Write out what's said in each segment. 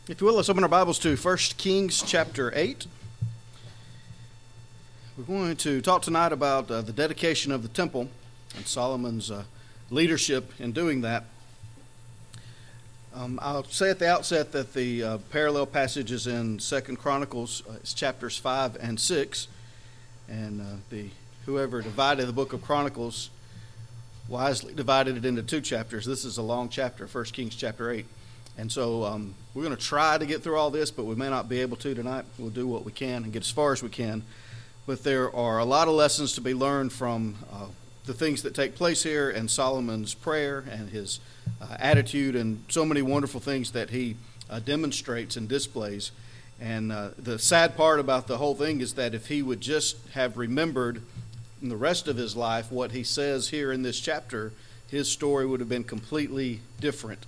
If you will, let's open our Bibles to 1 Kings chapter 8. We're going to talk tonight about the dedication of the temple and Solomon's leadership in doing that. I'll say at the outset that the parallel passages in 2 Chronicles is chapters 5 and 6. And whoever divided the book of Chronicles wisely divided it into two chapters. This is a long chapter, 1 Kings chapter 8. And so we're going to try to get through all this, but we may not be able to tonight. We'll do what we can and get as far as we can. But there are a lot of lessons to be learned from the things that take place here and Solomon's prayer and his attitude and so many wonderful things that he demonstrates and displays. And the sad part about the whole thing is that if he would just have remembered in the rest of his life what he says here in this chapter, his story would have been completely different.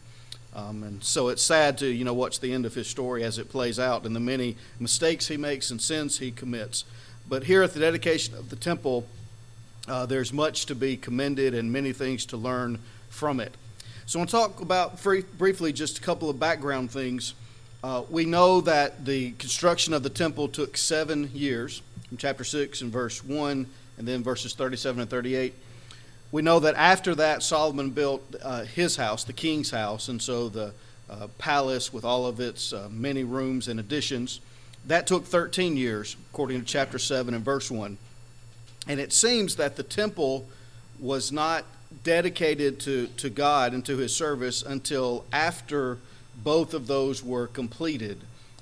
And so it's sad to, watch the end of his story as it plays out and the many mistakes he makes and sins he commits. But here at the dedication of the temple, there's much to be commended and many things to learn from it. So I want to talk about briefly just a couple of background things. We know that the construction of the temple took 7 years, from chapter 6 and verse 1, and then verses 37 and 38. We know that after that, Solomon built his house, the king's house, and so the palace with all of its many rooms and additions. That took 13 years, according to chapter 7 and verse 1. And it seems that the temple was not dedicated to God and to his service until after both of those were completed.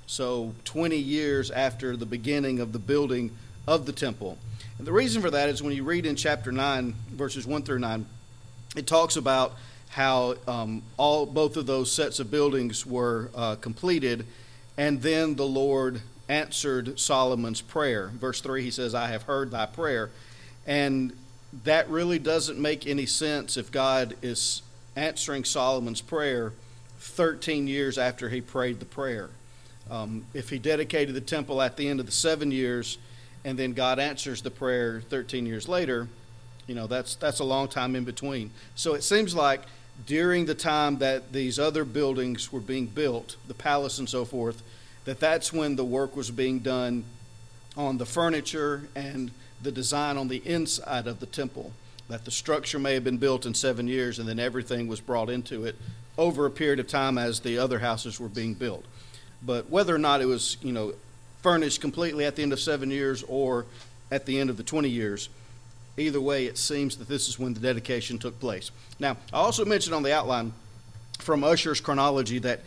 So 20 years after the beginning of the building of the temple. And the reason for that is when you read in chapter 9, verses 1 through 9, it talks about how both of those sets of buildings were completed, and then the Lord answered Solomon's prayer. Verse 3, he says, "I have heard thy prayer." And that really doesn't make any sense if God is answering Solomon's prayer 13 years after he prayed the prayer. If he dedicated the temple at the end of the 7 years, and then God answers the prayer 13 years later, that's a long time in between. So it seems like during the time that these other buildings were being built, the palace and so forth, that's when the work was being done on the furniture and the design on the inside of the temple. That the structure may have been built in 7 years and then everything was brought into it over a period of time as the other houses were being built. But whether or not it was, furnished completely at the end of 7 years or at the end of the 20 years, either way, it seems that this is when the dedication took place. Now, I also mentioned on the outline from Ussher's chronology that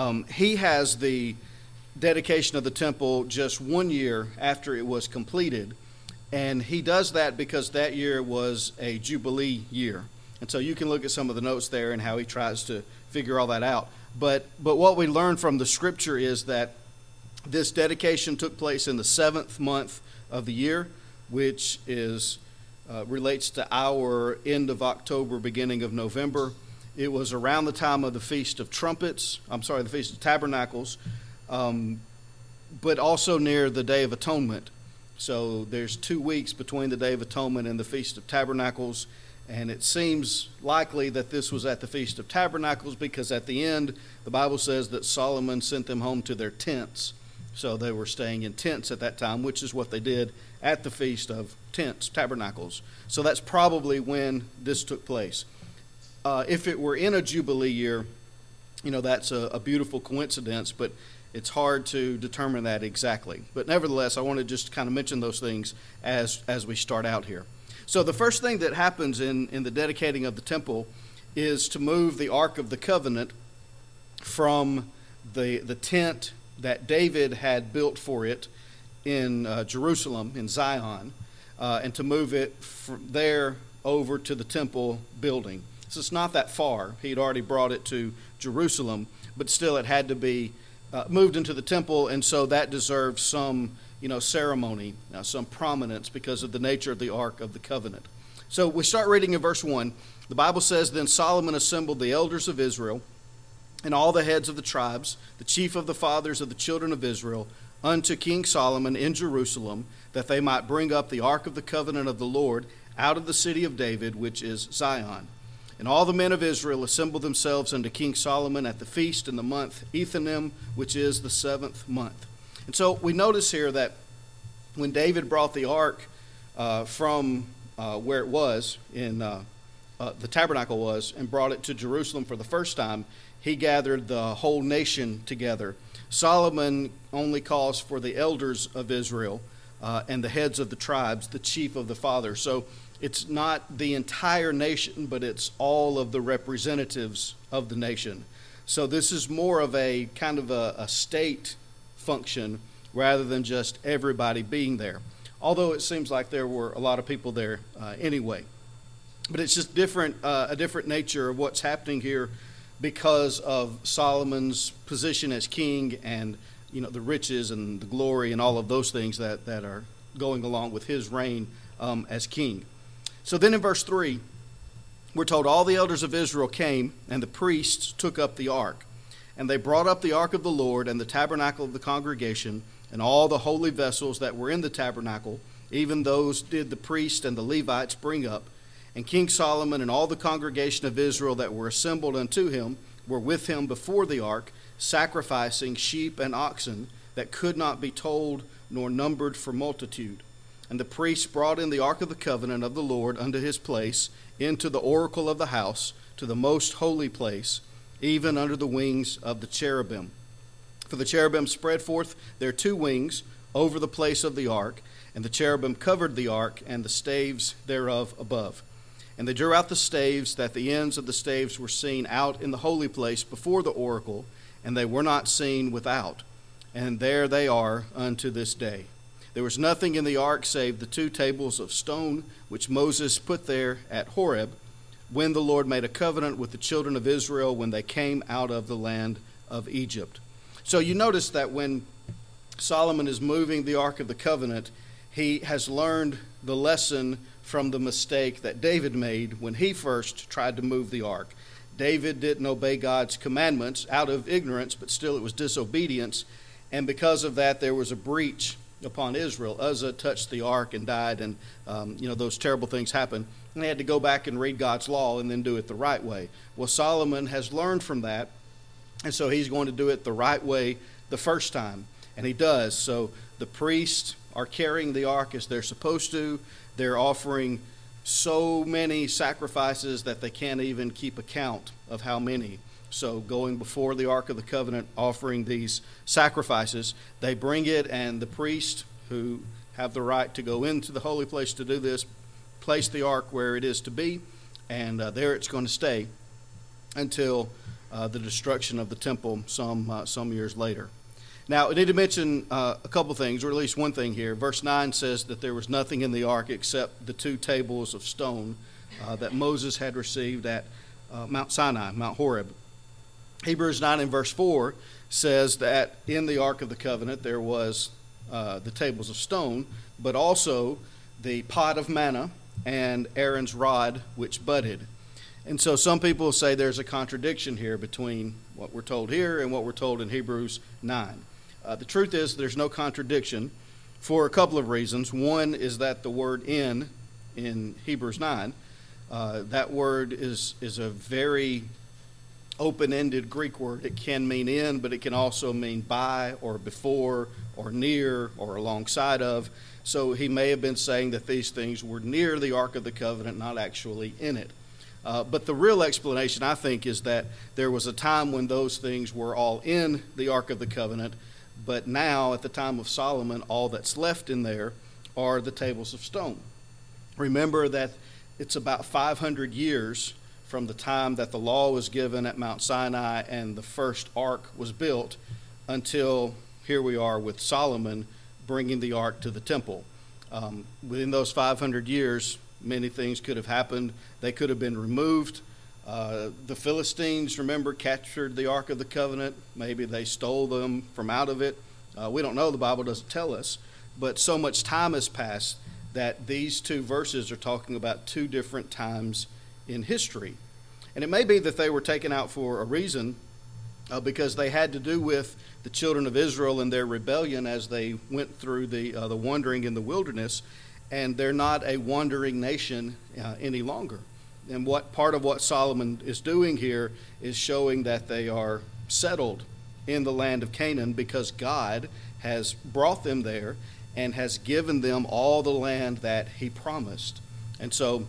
he has the dedication of the temple just 1 year after it was completed, and he does that because that year was a Jubilee year. And so you can look at some of the notes there and how he tries to figure all that out. But what we learn from the scripture is that this dedication took place in the 7th month of the year, which is relates to our end of October, beginning of November. It was around the time of the Feast of the Feast of Tabernacles, but also near the Day of Atonement. So there's 2 weeks between the Day of Atonement and the Feast of Tabernacles, and it seems likely that this was at the Feast of Tabernacles because at the end, the Bible says that Solomon sent them home to their tents. So they were staying in tents at that time, which is what they did at the Feast of Tents, Tabernacles. So that's probably when this took place. If it were in a Jubilee year, that's a beautiful coincidence, but it's hard to determine that exactly. But nevertheless, I want to just kind of mention those things as we start out here. So the first thing that happens in the dedicating of the temple is to move the Ark of the Covenant from the tent that David had built for it in Jerusalem, in Zion, and to move it from there over to the temple building. So it's not that far. He'd already brought it to Jerusalem, but still it had to be moved into the temple, and so that deserves some ceremony, some prominence because of the nature of the Ark of the Covenant. So we start reading in verse 1. The Bible says, "Then Solomon assembled the elders of Israel and all the heads of the tribes, the chief of the fathers of the children of Israel, unto King Solomon in Jerusalem, that they might bring up the ark of the covenant of the Lord out of the city of David, which is Zion. And all the men of Israel assembled themselves unto King Solomon at the feast in the month Ethanim, which is the 7th month. And so we notice here that when David brought the ark from where it was in the tabernacle was, and brought it to Jerusalem for the first time, he gathered the whole nation together. Solomon only calls for the elders of Israel and the heads of the tribes, the chief of the fathers. So it's not the entire nation, but it's all of the representatives of the nation. So this is more of a kind of a state function rather than just everybody being there. Although it seems like there were a lot of people there anyway. But it's just a different nature of what's happening here because of Solomon's position as king and the riches and the glory and all of those things that are going along with his reign as king. So then in verse 3, we're told all the elders of Israel came, and the priests took up the ark. And they brought up the ark of the Lord and the tabernacle of the congregation, and all the holy vessels that were in the tabernacle, even those did the priests and the Levites bring up. And King Solomon and all the congregation of Israel that were assembled unto him were with him before the ark, sacrificing sheep and oxen that could not be told nor numbered for multitude. And the priests brought in the ark of the covenant of the Lord unto his place, into the oracle of the house, to the most holy place, even under the wings of the cherubim. For the cherubim spread forth their two wings over the place of the ark, and the cherubim covered the ark and the staves thereof above. And they drew out the staves, that the ends of the staves were seen out in the holy place before the oracle, and they were not seen without. And there they are unto this day. There was nothing in the ark save the two tables of stone, which Moses put there at Horeb, when the Lord made a covenant with the children of Israel when they came out of the land of Egypt. So you notice that when Solomon is moving the ark of the covenant, he has learned the lesson from the mistake that David made when he first tried to move the ark. David didn't obey God's commandments out of ignorance, but still it was disobedience. And because of that, there was a breach upon Israel. Uzzah touched the ark and died, and those terrible things happened. And they had to go back and read God's law and then do it the right way. Well, Solomon has learned from that, and so he's going to do it the right way the first time. And he does. So the priests are carrying the ark as they're supposed to. They're offering so many sacrifices that they can't even keep account of how many. So going before the Ark of the Covenant, offering these sacrifices, they bring it, and the priests who have the right to go into the holy place to do this, place the ark where it is to be, and there it's going to stay until the destruction of the temple some years later. Now, I need to mention a couple things, or at least one thing here. Verse 9 says that there was nothing in the ark except the two tables of stone that Moses had received at Mount Sinai, Mount Horeb. Hebrews 9 and verse 4 says that in the Ark of the Covenant there was the tables of stone, but also the pot of manna and Aaron's rod which budded. And so some people say there's a contradiction here between what we're told here and what we're told in Hebrews 9. The truth is there's no contradiction for a couple of reasons. One is that the word in Hebrews 9, that word is a very open-ended Greek word. It can mean in, but it can also mean by or before or near or alongside of. So he may have been saying that these things were near the Ark of the Covenant, not actually in it. But the real explanation, I think, is that there was a time when those things were all in the Ark of the Covenant, but now, at the time of Solomon, all that's left in there are the tables of stone. Remember that it's about 500 years from the time that the law was given at Mount Sinai and the first ark was built until here we are with Solomon bringing the ark to the temple. Within those 500 years, many things could have happened. They could have been removed. The Philistines, remember, captured the Ark of the Covenant. Maybe they stole them from out of it. We don't know. The Bible doesn't tell us. But so much time has passed that these two verses are talking about two different times in history. And it may be that they were taken out for a reason, because they had to do with the children of Israel and their rebellion as they went through the wandering in the wilderness. And they're not a wandering nation any longer. And what part of what Solomon is doing here is showing that they are settled in the land of Canaan because God has brought them there and has given them all the land that he promised. And so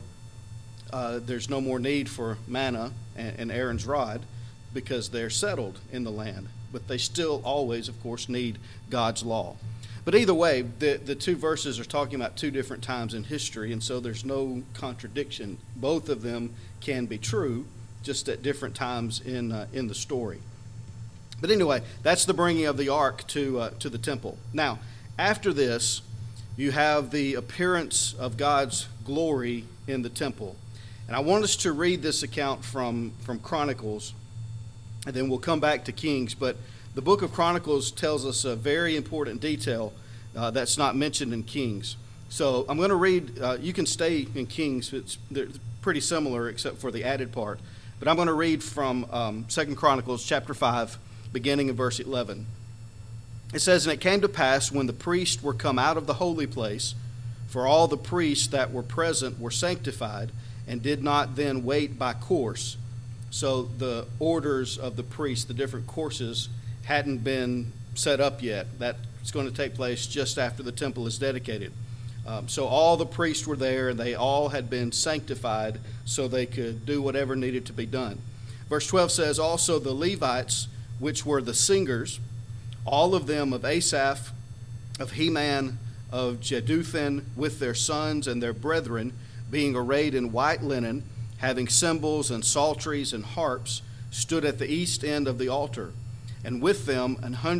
there's no more need for manna and Aaron's rod because they're settled in the land. But they still always, of course, need God's law. But either way, the two verses are talking about two different times in history, and so there's no contradiction. Both of them can be true, just at different times in the story. But anyway, that's the bringing of the ark to the temple. Now, after this, you have the appearance of God's glory in the temple. And I want us to read this account from Chronicles, and then we'll come back to Kings. But the book of Chronicles tells us a very important detail that's not mentioned in Kings. So I'm going to read, you can stay in Kings, they're pretty similar except for the added part. But I'm going to read from 2 Chronicles chapter 5, beginning in verse 11. It says, "And it came to pass when the priests were come out of the holy place, for all the priests that were present were sanctified, and did not then wait by course." So the orders of the priests, the different courses, hadn't been set up yet. That's going to take place just after the temple is dedicated. So all the priests were there, and they all had been sanctified so they could do whatever needed to be done. Verse 12 says, "Also the Levites, which were the singers, all of them of Asaph, of Heman, of Jeduthun, with their sons and their brethren, being arrayed in white linen, having cymbals and psalteries and harps, stood at the east end of the altar, and with them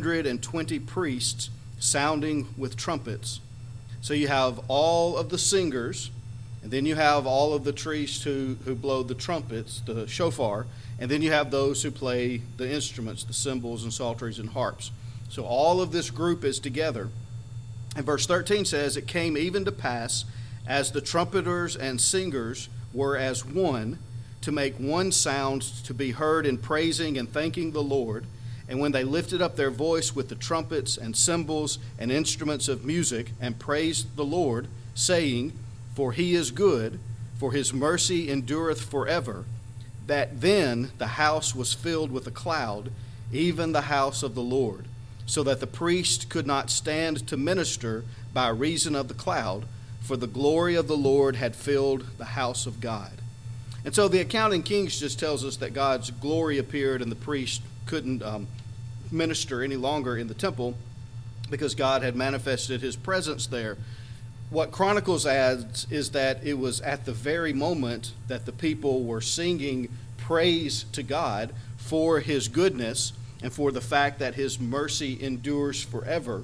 120 priests sounding with trumpets." So you have all of the singers, and then you have all of the priests who blow the trumpets, the shofar, and then you have those who play the instruments, the cymbals and psalteries and harps. So all of this group is together. And verse 13 says, "It came even to pass, as the trumpeters and singers were as one, to make one sound to be heard in praising and thanking the Lord. And when they lifted up their voice with the trumpets and cymbals and instruments of music, and praised the Lord, saying, For he is good, for his mercy endureth forever, that then the house was filled with a cloud, even the house of the Lord, so that the priest could not stand to minister by reason of the cloud, for the glory of the Lord had filled the house of God." And so the account in Kings just tells us that God's glory appeared and the priest couldn't minister any longer in the temple because God had manifested his presence there. What Chronicles adds is that it was at the very moment that the people were singing praise to God for his goodness and for the fact that his mercy endures forever.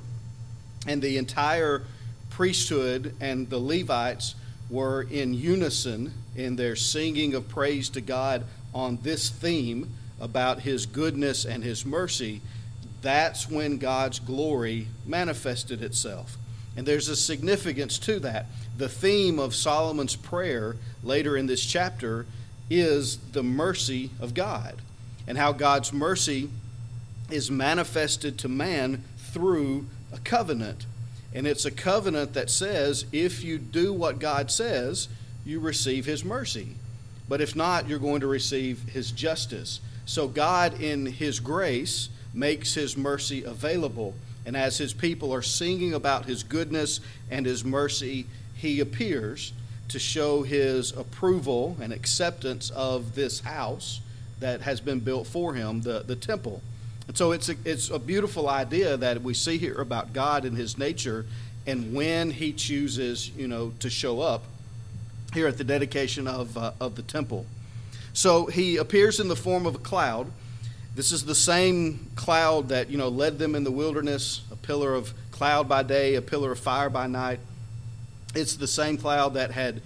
And the entire priesthood and the Levites were in unison in their singing of praise to God on this theme about his goodness and his mercy. That's when God's glory manifested itself. And there's a significance to that. The theme of Solomon's prayer later in this chapter is the mercy of God, and how God's mercy is manifested to man through a covenant. And it's a covenant that says if you do what God says, you receive his mercy. But if not, you're going to receive his justice. So God, in his grace, makes his mercy available. And as his people are singing about his goodness and his mercy, he appears to show his approval and acceptance of this house that has been built for him, the temple. And so it's a beautiful idea that we see here about God and his nature and when he chooses, to show up here at the dedication of the temple. So he appears in the form of a cloud. This is the same cloud that, led them in the wilderness, a pillar of cloud by day, a pillar of fire by night. It's the same cloud that had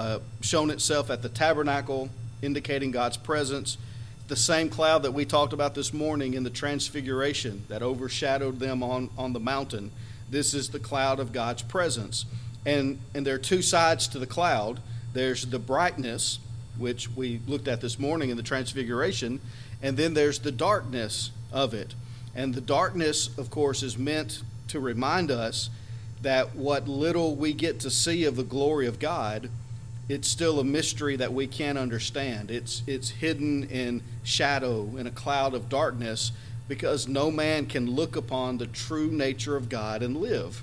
shown itself at the tabernacle, indicating God's presence. The same cloud that we talked about this morning in the transfiguration that overshadowed them on the mountain. This is the cloud of God's presence. And there are two sides to the cloud. There's the brightness, which we looked at this morning in the transfiguration, and then there's the darkness of it. And the darkness, of course, is meant to remind us that what little we get to see of the glory of God it's still a mystery that we can't understand. It's hidden in shadow, in a cloud of darkness, because no man can look upon the true nature of God and live.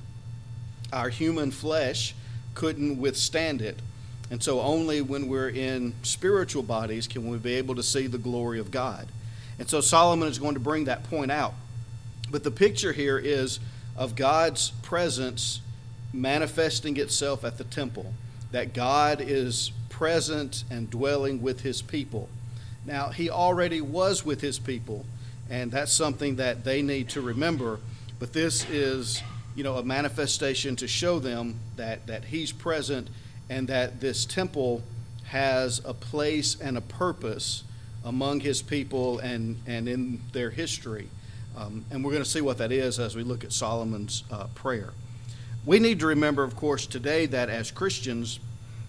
Our human flesh couldn't withstand it. And so only when we're in spiritual bodies can we be able to see the glory of God. And so Solomon is going to bring that point out. But the picture here is of God's presence manifesting itself at the temple, that God is present and dwelling with his people. Now, he already was with his people, and that's something that they need to remember. But this is, a manifestation to show them that he's present and that this temple has a place and a purpose among his people and in their history. And we're going to see what that is as we look at Solomon's prayer. We need to remember, of course, today that as Christians,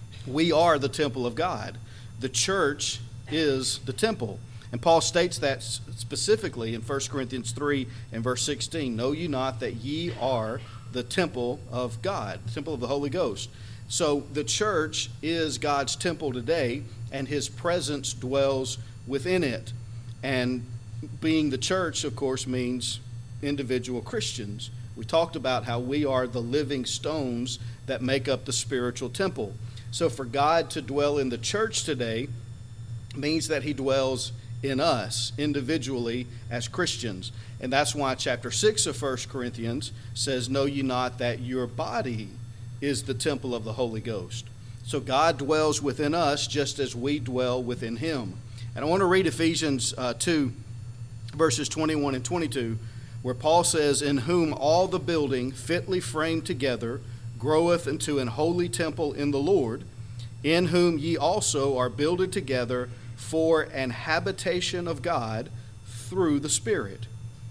we are the temple of God. The church is the temple. And Paul states that specifically in 1 Corinthians 3 and verse 16. Know ye not that ye are the temple of God, the temple of the Holy Ghost. So the church is God's temple today, and his presence dwells within it. And being the church, of course, means individual Christians. We talked about how we are the living stones that make up the spiritual temple. So for God to dwell in the church today means that he dwells in us individually as Christians. And that's why chapter 6 of 1 Corinthians says, know ye not that your body is the temple of the Holy Ghost. So God dwells within us just as we dwell within him. And I want to read Ephesians 2, verses 21 and 22, where Paul says, in whom all the building fitly framed together groweth into an holy temple in the Lord, in whom ye also are builded together for an habitation of God through the Spirit.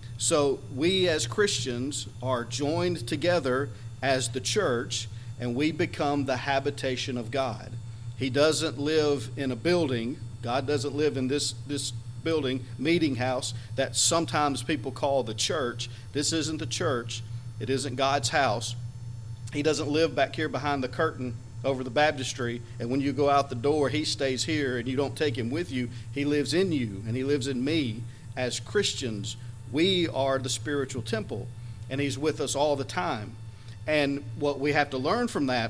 So we as Christians are joined together as the church, and we become the habitation of God. He doesn't live in a building. God doesn't live in this building, meeting house, that sometimes people call the church. This isn't the church. It isn't God's house. He doesn't live back here behind the curtain over the baptistry, and when you go out the door, he stays here and you don't take him with you. He lives in you, and he lives in me. As Christians, we are the spiritual temple, and he's with us all the time. And what we have to learn from that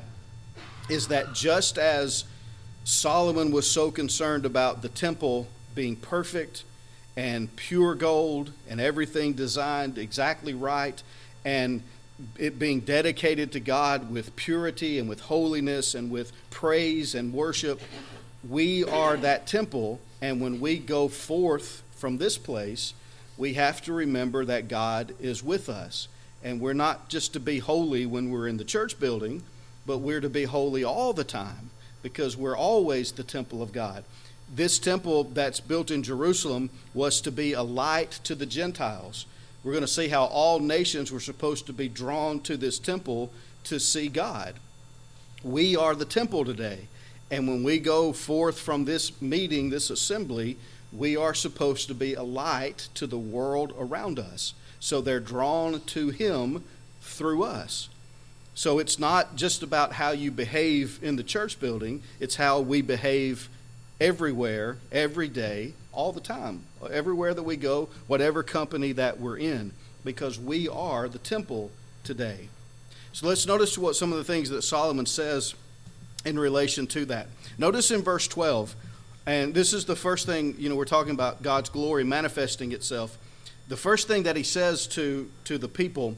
is that just as Solomon was so concerned about the temple being perfect and pure gold and everything designed exactly right, and it being dedicated to God with purity and with holiness and with praise and worship, we are that temple. And when we go forth from this place, we have to remember that God is with us. And we're not just to be holy when we're in the church building, but we're to be holy all the time, because we're always the temple of God. This temple that's built in Jerusalem was to be a light to the Gentiles. We're going to see how all nations were supposed to be drawn to this temple to see God. We are the temple today. And when we go forth from this meeting, this assembly, we are supposed to be a light to the world around us. So they're drawn to him through us. So it's not just about how you behave in the church building. It's how we behave everywhere, every day, all the time, everywhere that we go, whatever company that we're in, because we are the temple today. So let's notice what some of the things that Solomon says in relation to that. Notice in verse 12, and this is the first thing, we're talking about God's glory manifesting itself. The first thing that he says to the people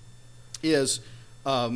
is, the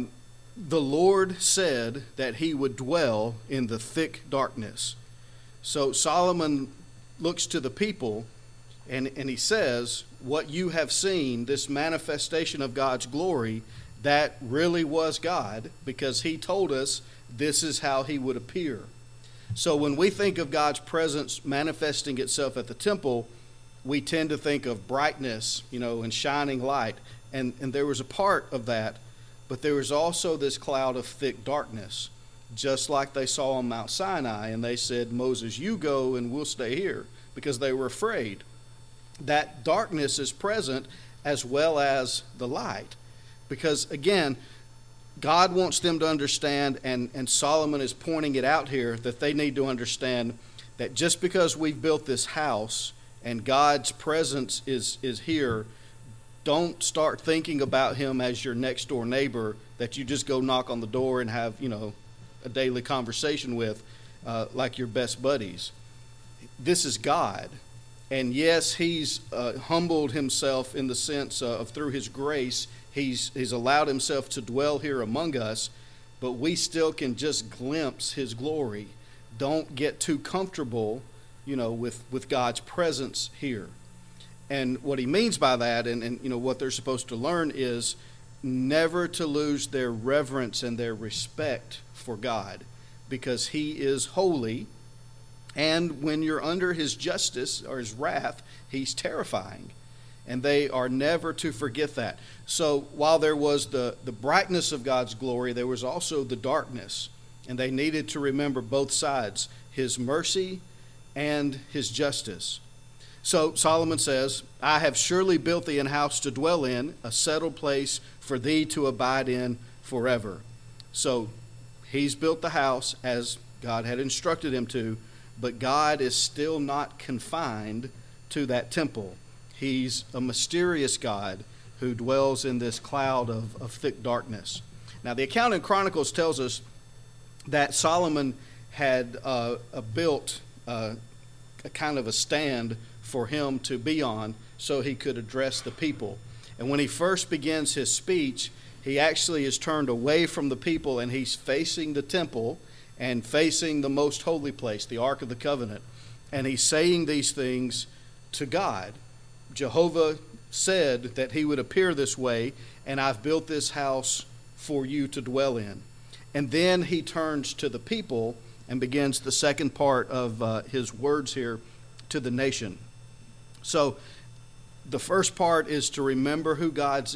Lord said that he would dwell in the thick darkness. So Solomon looks to the people and he says, what you have seen, this manifestation of God's glory, that really was God, because he told us this is how he would appear. So when we think of God's presence manifesting itself at the temple, we tend to think of brightness, and shining light. And there was a part of that, but there was also this cloud of thick darkness, just like they saw on Mount Sinai, and they said, Moses, you go and we'll stay here, because they were afraid. That darkness is present as well as the light. Because again, God wants them to understand, and Solomon is pointing it out here, that they need to understand that just because we've built this house and God's presence is here, don't start thinking about him as your next door neighbor that you just go knock on the door and have, a daily conversation with, like your best buddies. This is God. And yes, he's humbled himself in the sense of through his grace, he's allowed himself to dwell here among us, but we still can just glimpse his glory. Don't get too comfortable, with God's presence here. And what he means by that, and what they're supposed to learn, is never to lose their reverence and their respect for God, because he is holy. And when you're under his justice or his wrath, he's terrifying. And they are never to forget that. So while there was the brightness of God's glory, there was also the darkness. And they needed to remember both sides, his mercy and his justice. So Solomon says, I have surely built thee an house to dwell in, a settled place for thee to abide in forever. So he's built the house as God had instructed him to, but God is still not confined to that temple. He's a mysterious God who dwells in this cloud of thick darkness. Now, the account in Chronicles tells us that Solomon had built a kind of a stand for him to be on so he could address the people. And when he first begins his speech, he actually is turned away from the people and he's facing the temple and facing the most holy place, the Ark of the Covenant. And he's saying these things to God. Jehovah said that he would appear this way, and I've built this house for you to dwell in. And then he turns to the people and begins the second part of his words here to the nation. So the first part is to remember who God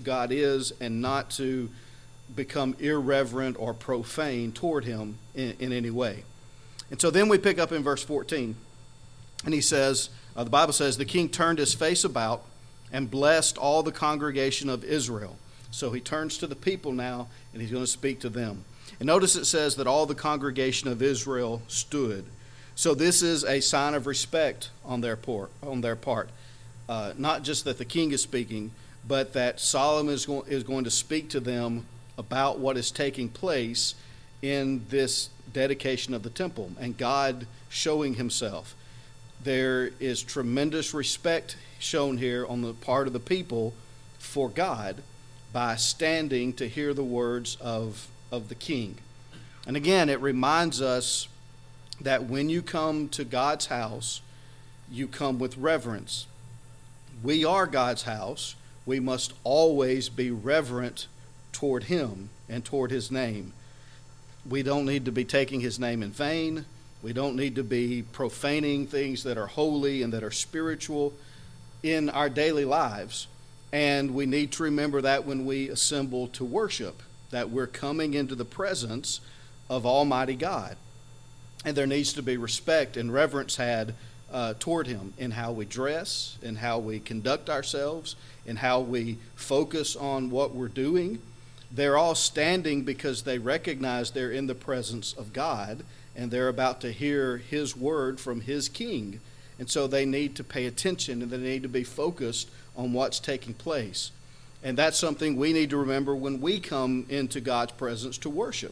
is and not to become irreverent or profane toward him in any way. And so then we pick up in verse 14, and he says, the Bible says, the king turned his face about and blessed all the congregation of Israel. So he turns to the people now, and he's going to speak to them. And notice it says that all the congregation of Israel stood. So this is a sign of respect on their part. Not just that the king is speaking, but that Solomon is going to speak to them about what is taking place in this dedication of the temple and God showing himself. There is tremendous respect shown here on the part of the people for God by standing to hear the words of the king. And again, it reminds us that when you come to God's house, you come with reverence. We are God's house. We must always be reverent toward him and toward his name. We don't need to be taking his name in vain. We don't need to be profaning things that are holy and that are spiritual in our daily lives. And we need to remember that when we assemble to worship, that we're coming into the presence of Almighty God. And there needs to be respect and reverence had toward him in how we dress, in how we conduct ourselves, in how we focus on what we're doing. They're all standing because they recognize they're in the presence of God and they're about to hear his word from his king. And so they need to pay attention and they need to be focused on what's taking place. And that's something we need to remember when we come into God's presence to worship.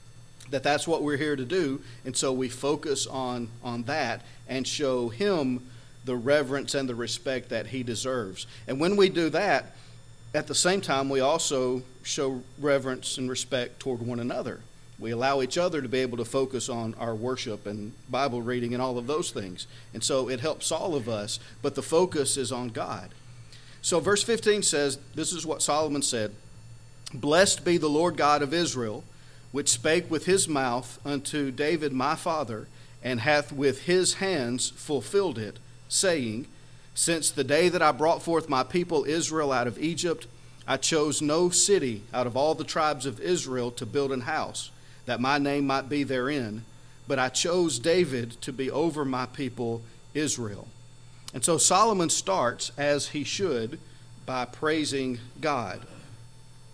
That's what we're here to do. And so we focus on that and show him the reverence and the respect that he deserves. And when we do that, at the same time, we also show reverence and respect toward one another. We allow each other to be able to focus on our worship and Bible reading and all of those things. And so it helps all of us, but the focus is on God. So verse 15 says, this is what Solomon said, "Blessed be the Lord God of Israel, which spake with his mouth unto David my father, and hath with his hands fulfilled it, saying, Since the day that I brought forth my people Israel out of Egypt, I chose no city out of all the tribes of Israel to build an house, that my name might be therein, but I chose David to be over my people Israel." And so Solomon starts, as he should, by praising God.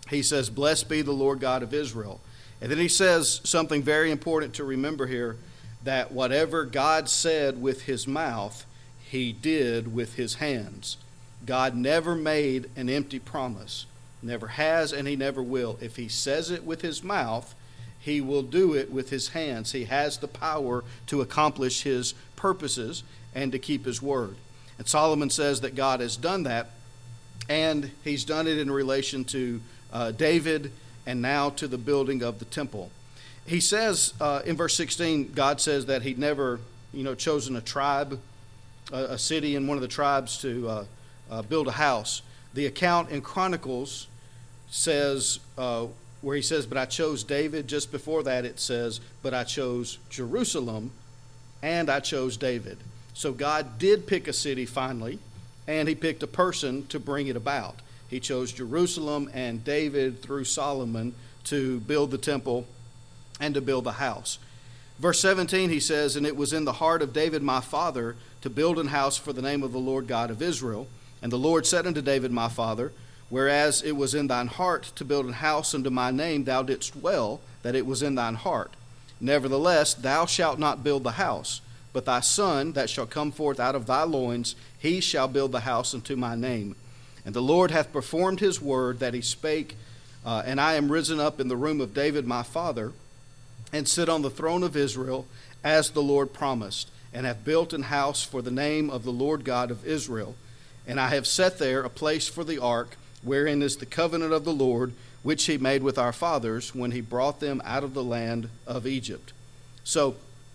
he says, "Blessed be the Lord God of Israel." And then he says something very important to remember here, that whatever God said with his mouth, he did with his hands. God never made an empty promise. Never has, and he never will. If he says it with his mouth, he will do it with his hands. He has the power to accomplish his purposes and to keep his word. And Solomon says that God has done that, and he's done it in relation to David and now to the building of the temple. He says in verse 16, God says that he'd never chosen a tribe, a city in one of the tribes to build a house. The account in Chronicles says, where he says, "But I chose David." Just before that it says, "But I chose Jerusalem and I chose David." So God did pick a city finally, and he picked a person to bring it about. He chose Jerusalem and David through Solomon to build the temple and to build the house. Verse 17, he says, "And it was in the heart of David my father to build an house for the name of the Lord God of Israel. And the Lord said unto David my father, Whereas it was in thine heart to build an house unto my name, thou didst well that it was in thine heart. Nevertheless, thou shalt not build the house, but thy son that shall come forth out of thy loins, he shall build the house unto my name. And the Lord hath performed his word that he spake, and I am risen up in the room of David my father, and sit on the throne of Israel, as the Lord promised, and have built an house for the name of the Lord God of Israel. And I have set there a place for the ark, wherein is the covenant of the Lord, which he made with our fathers when he brought them out of the land of Egypt." So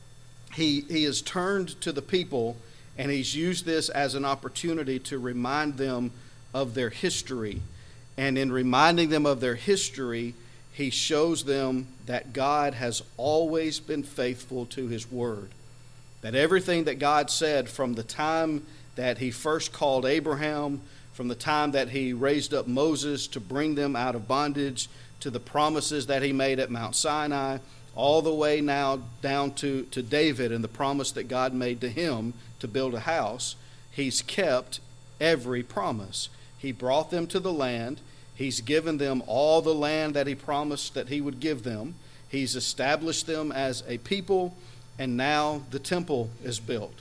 he has turned to the people, and he's used this as an opportunity to remind them of their history. And in reminding them of their history, he shows them that God has always been faithful to his word. That everything that God said from the time that he first called Abraham, from the time that he raised up Moses to bring them out of bondage, to the promises that he made at Mount Sinai, all the way now down to David and the promise that God made to him to build a house, he's kept every promise. He brought them to the land. He's given them all the land that he promised that he would give them. He's established them as a people, and now the temple is built.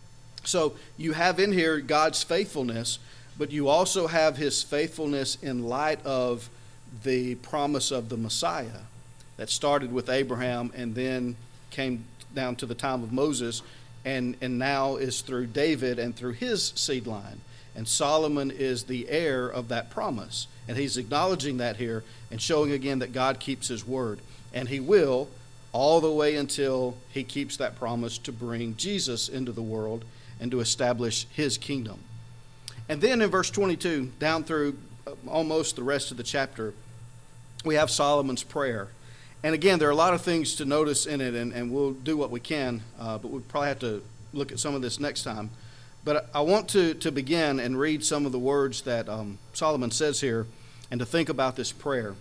So you have in here God's faithfulness, but you also have his faithfulness in light of the promise of the Messiah that started with Abraham and then came down to the time of Moses, and now is through David and through his seed line. And Solomon is the heir of that promise. And he's acknowledging that here and showing again that God keeps his word. And he will all the way until he keeps that promise to bring Jesus into the world and to establish his kingdom. And then in verse 22, down through almost the rest of the chapter, we have Solomon's prayer. And again, there are a lot of things to notice in it, and we'll do what we can, but we'll probably have to look at some of this next time. But I want to begin and read some of the words that Solomon says here and to think about this prayer.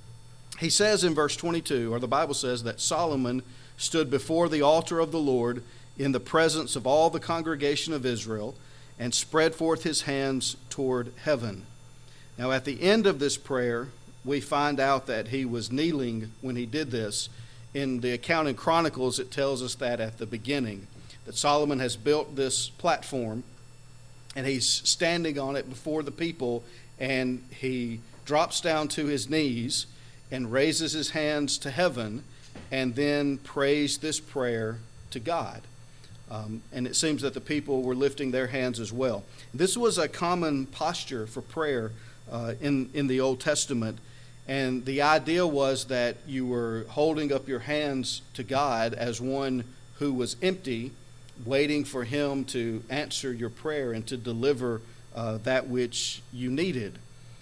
He says in verse 22, or the Bible says that Solomon stood before the altar of the Lord in the presence of all the congregation of Israel and spread forth his hands toward heaven. Now at the end of this prayer, we find out that he was kneeling when he did this. In the account in Chronicles, it tells us that at the beginning, that Solomon has built this platform, and he's standing on it before the people, and he drops down to his knees and raises his hands to heaven, and then prays this prayer to God. And it seems that the people were lifting their hands as well. This was a common posture for prayer in the Old Testament. And the idea was that you were holding up your hands to God as one who was empty, waiting for him to answer your prayer and to deliver that which you needed.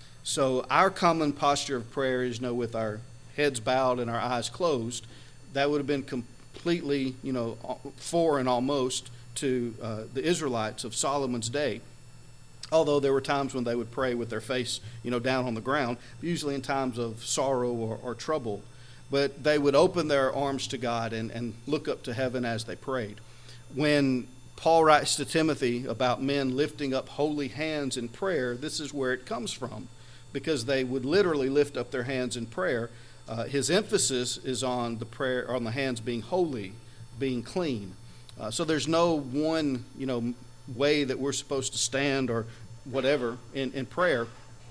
So our common posture of prayer is, with our heads bowed and our eyes closed. That would have been completely, foreign almost to the Israelites of Solomon's day. Although there were times when they would pray with their face, down on the ground, usually in times of sorrow or trouble. But they would open their arms to God and look up to heaven as they prayed. When Paul writes to Timothy about men lifting up holy hands in prayer, this is where it comes from. because they would literally lift up their hands in prayer. His emphasis is on the prayer, on the hands being holy, being clean. So there's no one, way that we're supposed to stand or whatever in prayer.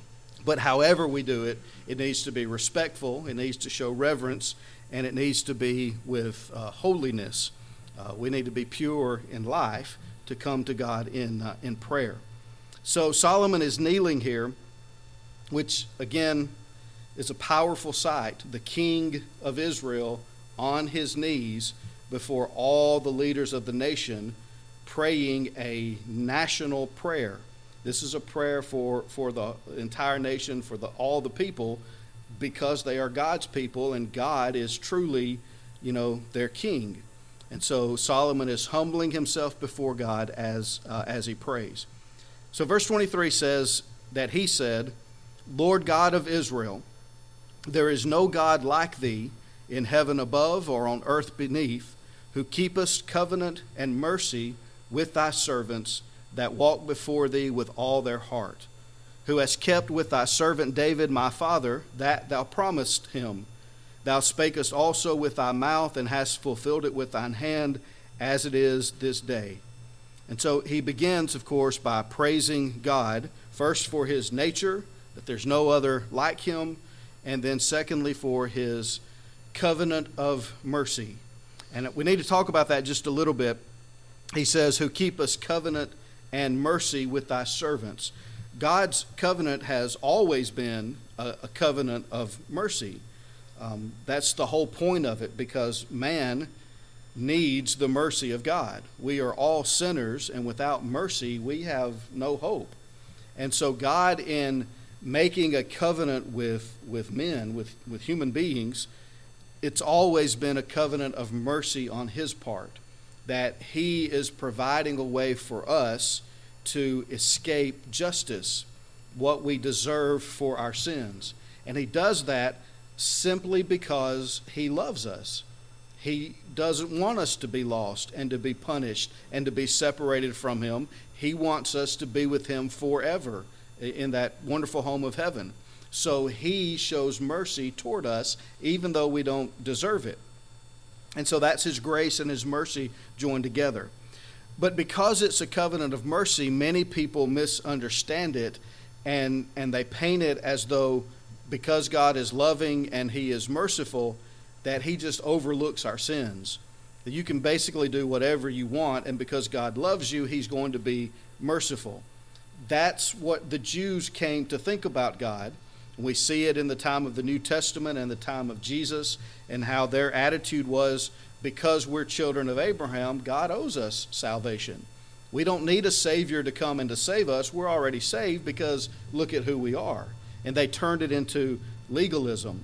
But however we do it, it needs to be respectful, it needs to show reverence, and it needs to be with holiness. We need to be pure in life to come to God in prayer. So Solomon is kneeling here, which again is a powerful sight. The king of Israel on his knees before all the leaders of the nation, praying a national prayer. This is a prayer for the entire nation, for all the people, because they are God's people and God is truly, their king. And so Solomon is humbling himself before God as he prays. So verse 23 says that he said, Lord God of Israel, there is no God like thee in heaven above or on earth beneath, who keepest covenant and mercy with thy servants that walk before thee with all their heart, who hast kept with thy servant David my father that thou promised him. Thou spakest also with thy mouth and hast fulfilled it with thine hand, as it is this day. And so he begins, of course, by praising God, first for his nature, that there's no other like him, and then secondly for his covenant of mercy. And we need to talk about that just a little bit. He says, who keepest covenant and mercy with thy servants. God's covenant has always been a covenant of mercy. That's the whole point of it, because man needs the mercy of God. We are all sinners, and without mercy, we have no hope. And so God, in making a covenant with men, with human beings, it's always been a covenant of mercy on his part, that he is providing a way for us to escape justice, what we deserve for our sins. And he does that simply because he loves us. He doesn't want us to be lost and to be punished and to be separated from him. He wants us to be with him forever in that wonderful home of heaven. So he shows mercy toward us even though we don't deserve it. And so that's his grace and his mercy joined together. But because it's a covenant of mercy, many people misunderstand it and they paint it as though because God is loving and he is merciful, that he just overlooks our sins. That you can basically do whatever you want, and because God loves you, he's going to be merciful. That's what the Jews came to think about God. We see it in the time of the New Testament and the time of Jesus, and how their attitude was, because we're children of Abraham, God owes us salvation. We don't need a Savior to come and to save us. We're already saved because look at who we are. And they turned it into legalism.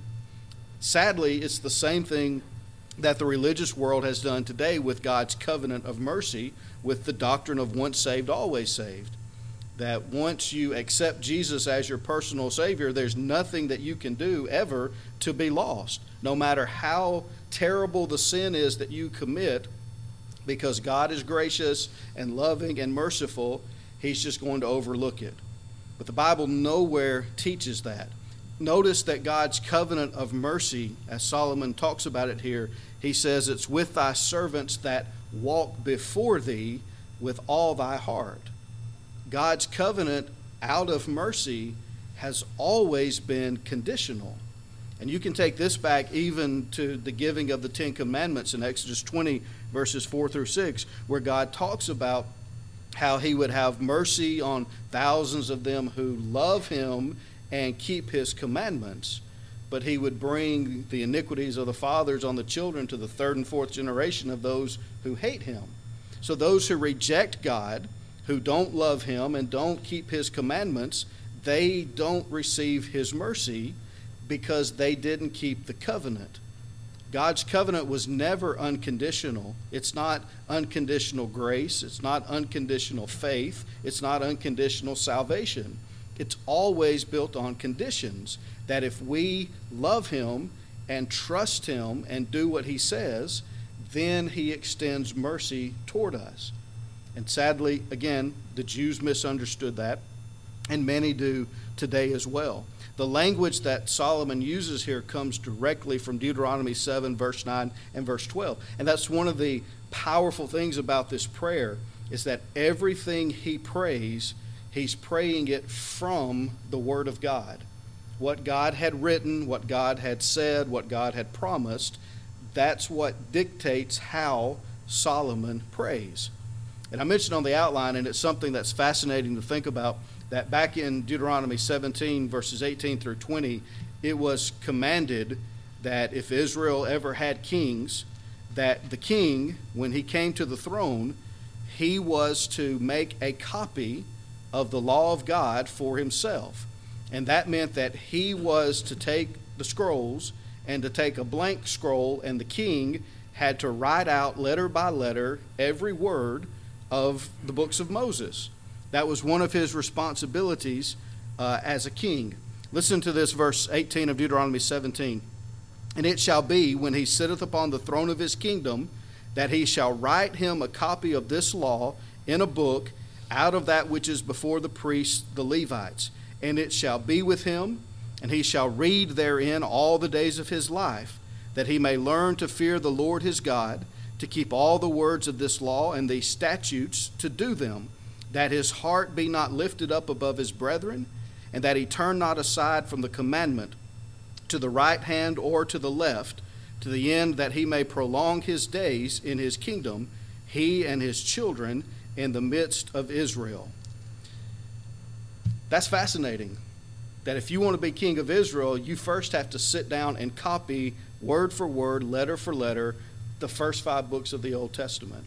Sadly, it's the same thing that the religious world has done today with God's covenant of mercy, with the doctrine of once saved, always saved. That once you accept Jesus as your personal Savior, there's nothing that you can do ever to be lost. No matter how terrible the sin is that you commit, because God is gracious and loving and merciful, he's just going to overlook it. But the Bible nowhere teaches that. Notice that God's covenant of mercy, as Solomon talks about it here, he says it's with thy servants that walk before thee with all thy heart. God's covenant out of mercy has always been conditional. And you can take this back even to the giving of the Ten Commandments in Exodus 20, verses 4 through 6, where God talks about how he would have mercy on thousands of them who love him and keep his commandments, but he would bring the iniquities of the fathers on the children to the third and fourth generation of those who hate him. So those who reject God, who don't love him and don't keep his commandments, they don't receive his mercy because they didn't keep the covenant. God's covenant was never unconditional. It's not unconditional grace. It's not unconditional faith. It's not unconditional salvation. It's always built on conditions that if we love him and trust him and do what he says, then he extends mercy toward us. And sadly, again, the Jews misunderstood that. and many do today as well. The language that Solomon uses here comes directly from Deuteronomy 7, verse 9 and verse 12. And that's one of the powerful things about this prayer, is that everything he prays, he's praying it from the Word of God. What God had written, what God had said, what God had promised, that's what dictates how Solomon prays. And I mentioned on the outline, and it's something that's fascinating to think about, that back in Deuteronomy 17, verses 18 through 20, it was commanded that if Israel ever had kings, that the king, when he came to the throne, he was to make a copy of the law of God for himself. And that meant that he was to take the scrolls and to take a blank scroll, and the king had to write out letter by letter every word of the books of Moses. That was one of his responsibilities as a king. Listen to this, verse 18 of Deuteronomy 17. And it shall be, when he sitteth upon the throne of his kingdom, that he shall write him a copy of this law in a book out of that which is before the priests, the Levites. And it shall be with him, and he shall read therein all the days of his life, that he may learn to fear the Lord his God, to keep all the words of this law and these statutes, to do them, that his heart be not lifted up above his brethren, and that he turn not aside from the commandment to the right hand or to the left, to the end that he may prolong his days in his kingdom, he and his children in the midst of Israel. That's fascinating, that if you want to be king of Israel, you first have to sit down and copy word for word, letter for letter, the first 5 books of the Old Testament.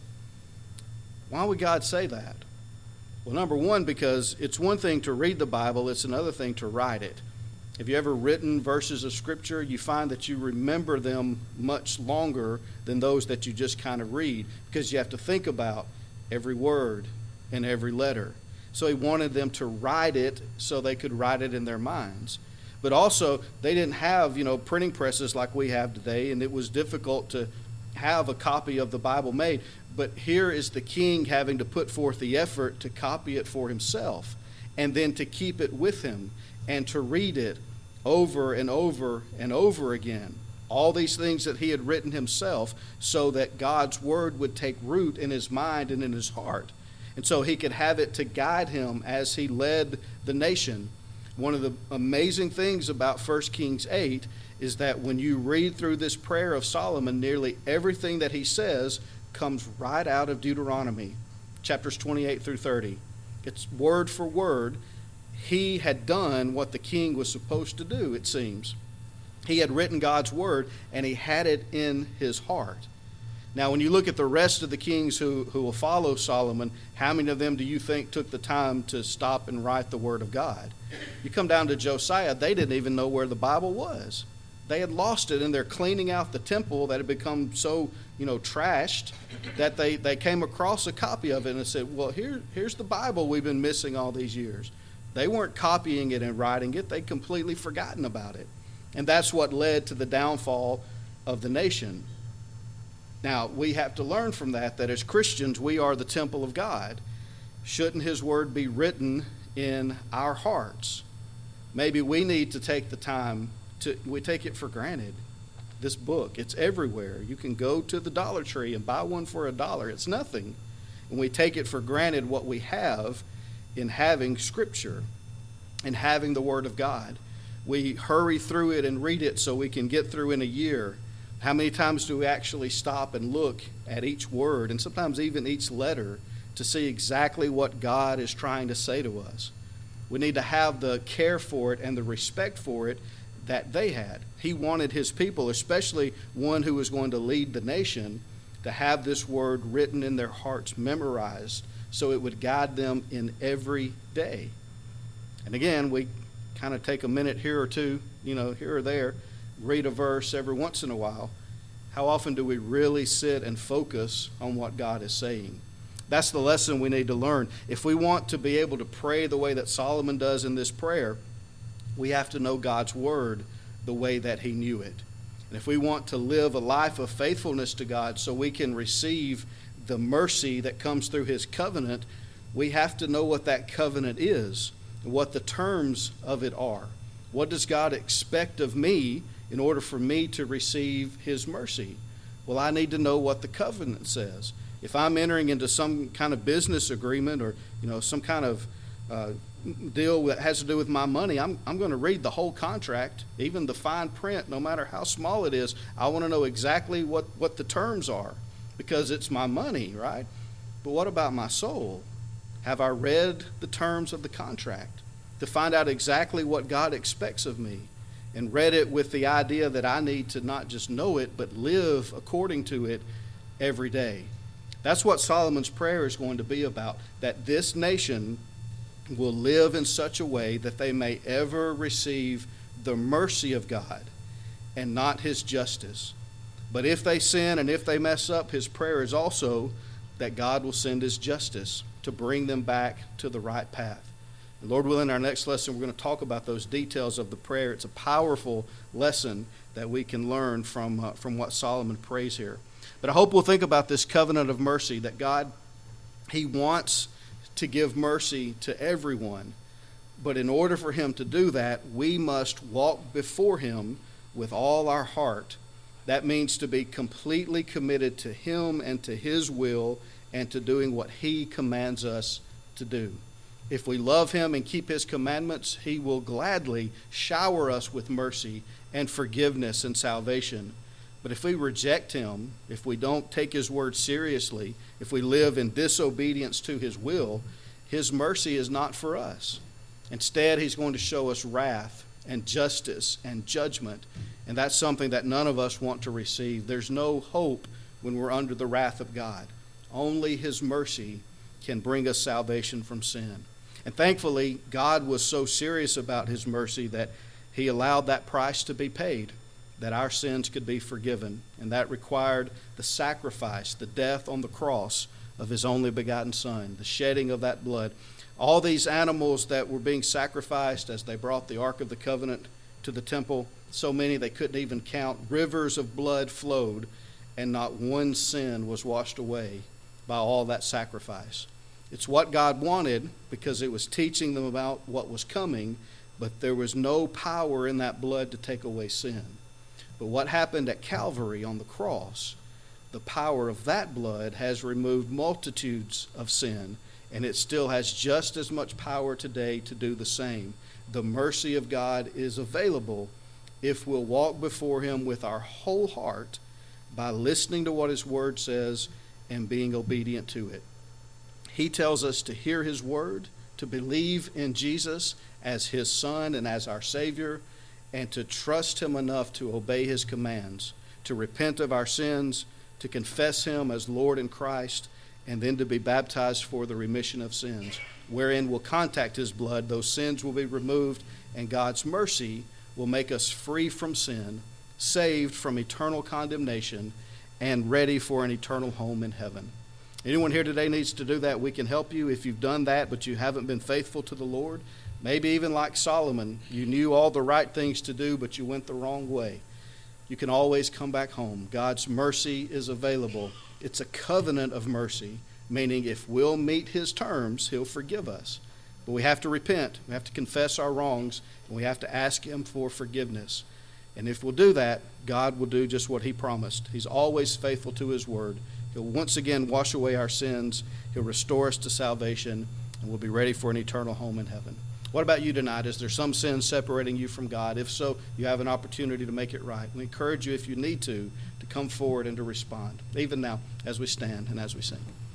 Why would God say that? Well, number one, because it's one thing to read the Bible, it's another thing to write it. Have you ever written verses of Scripture? You find that you remember them much longer than those that you just kind of read, because you have to think about every word and every letter. So he wanted them to write it so they could write it in their minds. But also, they didn't have, printing presses like we have today, and it was difficult to have a copy of the Bible made. But here is the king having to put forth the effort to copy it for himself, and then to keep it with him, and to read it over and over and over again. All these things that he had written himself, so that God's word would take root in his mind and in his heart. And so he could have it to guide him as he led the nation. One of the amazing things about 1 Kings 8 is that when you read through this prayer of Solomon, nearly everything that he says comes right out of Deuteronomy, chapters 28 through 30. It's word for word. He had done what the king was supposed to do, it seems. He had written God's word, and he had it in his heart. Now, when you look at the rest of the kings who will follow Solomon, how many of them do you think took the time to stop and write the word of God? You come down to Josiah, they didn't even know where the Bible was. They had lost it, and they're cleaning out the temple that had become so, trashed, that they came across a copy of it and said, well, here's the Bible we've been missing all these years. They weren't copying it and writing it. They'd completely forgotten about it. And that's what led to the downfall of the nation. Now, we have to learn from that as Christians, we are the temple of God. Shouldn't his word be written in our hearts? Maybe we need to take the time we take it for granted. This book, it's everywhere. You can go to the Dollar Tree and buy one for $1. It's nothing. And we take it for granted what we have in having Scripture and having the Word of God. We hurry through it and read it so we can get through in a year. How many times do we actually stop and look at each word, and sometimes even each letter, to see exactly what God is trying to say to us? We need to have the care for it and the respect for it that they had. He wanted his people, especially one who was going to lead the nation, to have this word written in their hearts, memorized, so it would guide them in every day. And again, we kind of take a minute here or two, here or there, read a verse every once in a while. How often do we really sit and focus on what God is saying? That's the lesson we need to learn. If we want to be able to pray the way that Solomon does in this prayer, we have to know God's word the way that he knew it. And if we want to live a life of faithfulness to God so we can receive the mercy that comes through his covenant, we have to know what that covenant is. and what the terms of it are. What does God expect of me in order for me to receive his mercy? Well, I need to know what the covenant says. If I'm entering into some kind of business agreement or some kind of deal that has to do with my money, I'm going to read the whole contract, even the fine print, no matter how small it is. I want to know exactly what the terms are, because it's my money, right? But what about my soul? Have I read the terms of the contract to find out exactly what God expects of me, and read it with the idea that I need to not just know it, but live according to it every day? That's what Solomon's prayer is going to be about, that this nation will live in such a way that they may ever receive the mercy of God and not his justice. But if they sin and if they mess up, his prayer is also that God will send his justice to bring them back to the right path. And Lord willing, our next lesson, we're going to talk about those details of the prayer. It's a powerful lesson that we can learn from what Solomon prays here. But I hope we'll think about this covenant of mercy, that God, he wants to give mercy to everyone. But in order for him to do that, we must walk before him with all our heart. That means to be completely committed to him and to his will and to doing what he commands us to do. If we love him and keep his commandments, he will gladly shower us with mercy and forgiveness and salvation. But if we reject him, if we don't take his word seriously, if we live in disobedience to his will, his mercy is not for us. Instead, he's going to show us wrath and justice and judgment, and that's something that none of us want to receive. There's no hope when we're under the wrath of God. Only his mercy can bring us salvation from sin. And thankfully, God was so serious about his mercy that he allowed that price to be paid, that our sins could be forgiven. And that required the sacrifice, the death on the cross of his only begotten Son, the shedding of that blood. All these animals that were being sacrificed as they brought the Ark of the Covenant to the temple, so many they couldn't even count. Rivers of blood flowed, and not one sin was washed away by all that sacrifice. It's what God wanted, because it was teaching them about what was coming, but there was no power in that blood to take away sin. But what happened at Calvary on the cross, the power of that blood has removed multitudes of sin, and it still has just as much power today to do the same. The mercy of God is available if we'll walk before him with our whole heart by listening to what his word says and being obedient to it. He tells us to hear his word, to believe in Jesus as his Son and as our Savior, and to trust him enough to obey his commands, to repent of our sins, to confess him as Lord and Christ, and then to be baptized for the remission of sins, wherein we'll contact his blood, those sins will be removed, and God's mercy will make us free from sin, saved from eternal condemnation, and ready for an eternal home in heaven. Anyone here today needs to do that, we can help you. If you've done that but you haven't been faithful to the Lord, maybe even like Solomon, you knew all the right things to do, but you went the wrong way. You can always come back home. God's mercy is available. It's a covenant of mercy, meaning if we'll meet his terms, he'll forgive us. But we have to repent. We have to confess our wrongs, and we have to ask him for forgiveness. And if we'll do that, God will do just what he promised. He's always faithful to his word. He'll once again wash away our sins. He'll restore us to salvation, and we'll be ready for an eternal home in heaven. What about you tonight? Is there some sin separating you from God? If so, you have an opportunity to make it right. We encourage you, if you need to come forward and to respond, even now as we stand and as we sing.